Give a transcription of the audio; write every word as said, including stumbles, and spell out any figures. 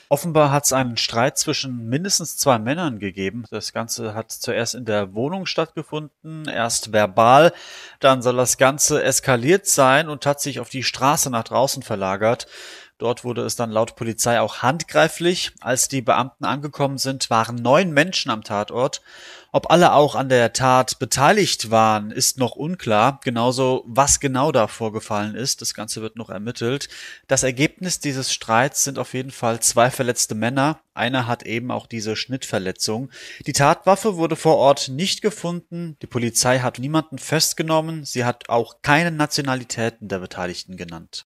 Offenbar hat es einen Streit zwischen mindestens zwei Männern gegeben. Das Ganze hat zuerst in der Wohnung stattgefunden, erst verbal, dann soll das Ganze eskaliert sein und hat sich auf die Straße nach draußen verlagert. Dort wurde es dann laut Polizei auch handgreiflich. Als die Beamten angekommen sind, waren neun Menschen am Tatort. Ob alle auch an der Tat beteiligt waren, ist noch unklar. Genauso, was genau da vorgefallen ist. Das Ganze wird noch ermittelt. Das Ergebnis dieses Streits sind auf jeden Fall zwei verletzte Männer. Einer hat eben auch diese Schnittverletzung. Die Tatwaffe wurde vor Ort nicht gefunden. Die Polizei hat niemanden festgenommen. Sie hat auch keine Nationalitäten der Beteiligten genannt.